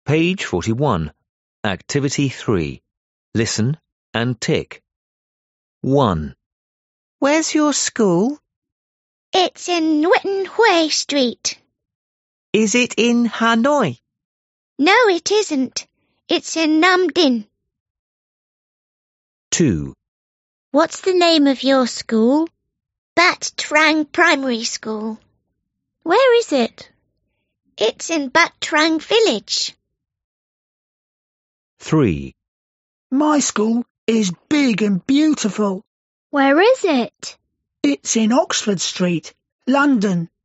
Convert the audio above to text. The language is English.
Page 41. Activity 3. Listen and tick. 1. Where's your school? It's in Witten Hui Street. Is it in Hanoi? No, it isn't. It's in Nam Dinh. 2. What's the name of your school? Bat Trang Primary School. Where is it? It's in Bat Trang Village. 3. My school is big and beautiful. Where is it? It's in Oxford Street, London.